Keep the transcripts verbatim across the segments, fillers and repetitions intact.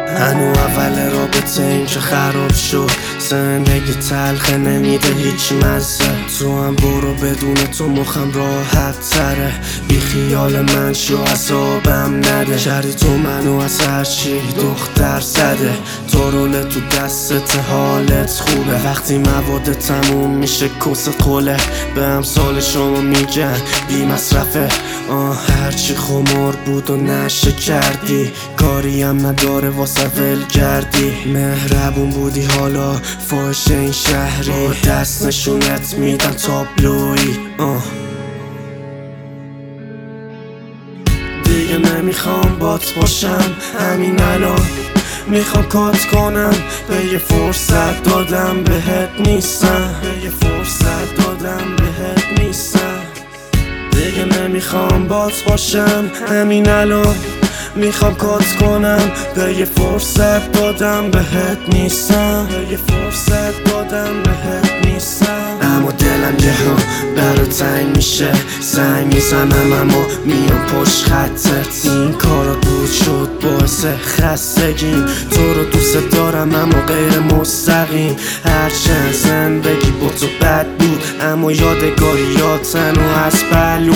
هنو اول رابطه این که خراب شد، زندگی تلخه نمیده هیچ مزه. تو هم برو بدون تو مخم راحت تره، بی خیال من شو عذابم نده. شری تو منو از هرچی دختر زده، تو رول تو دستت حالت خوبه. وقتی مواد تموم میشه کس قوله، به امثال شما میگن بی مصرفه. آه هرچی خمار بود و نشه کردی، کاری هم نداره واسه ول گردی. مهربون بودی حالا فاش این شهری، دست نشونت میدم تابلوی. آه دیگه نمیخوام بات باشم همین الان، میخوام کات کنم به یه فرصت دادم بهت نیستم، به یه فرصت دادم بهت نیستم. دیگه نمیخوام بات باشم همین الان، میخوام کات کنم به یه فرصت دادم بهت نیستم، به یه فرصت دادم بهت نیستم. اما دلم یه ها برا تنگ میشه، زنگ میزنم اما میام پشت خطت. این کارا بود شد باعث خستگیم، تو رو دوست دارم اما غیر مستقیم. هرچند زندگی با تو بد بود، اما یادگاریاتن و از پلو.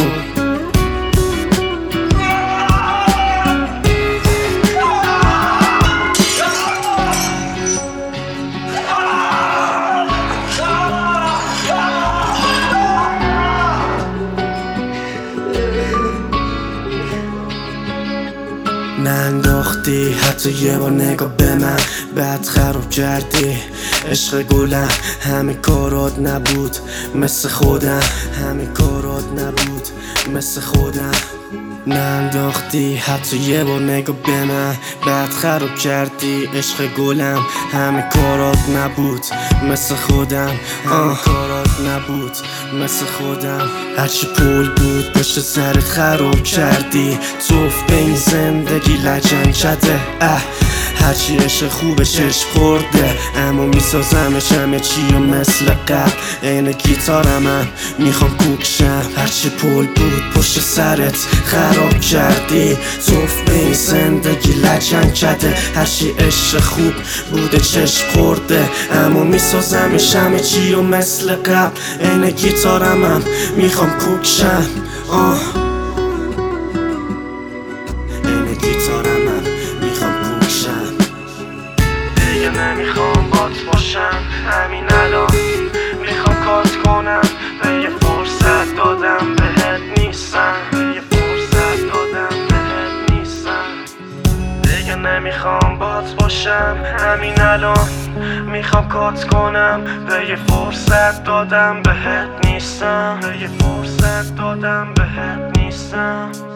ننداختی حتی یه بار نگاه به من، بعد خراب کردی عشق گلم. همه کارات نبود مثل خودم، همه کارات نبود مثل خودم. ننداختی حتی یه بار نگاه به من، بعد خراب کردی عشق گلم. همه کارات نبود مثل خودم، همه کارات نبود مثل خودم. هرچی پول بود پشت سرت خراب کردی، توف به این زندگی لجن کده. اه هرچی عشق خوبه چشم خورده، اما میسازمش همه چی و مثل قبل. این گیتارم هم میخوام کوکشم. هرچی پول بود پشت سرت خراب کردی، توف به این زندگی لجن کده. هرچی عشق خوب بوده چشم خورده، اما میسازمش همه چی و مثل قبل. این گیتارم هم میخوام کوکشم. آه این گیتارم هم میخوام کوکشم. دیگه نمیخوام بات باشم همین الان، میخوام کات کنم به یه فرصت دادم بهت نیستم، به یه فرصت دادم بهت نیستم. دیگه نمیخوام بات باشم همین الان، میخوام کات کنم به یه فرصت دادم بهت نیستم، به یه فرصت دادم بهت نیستم.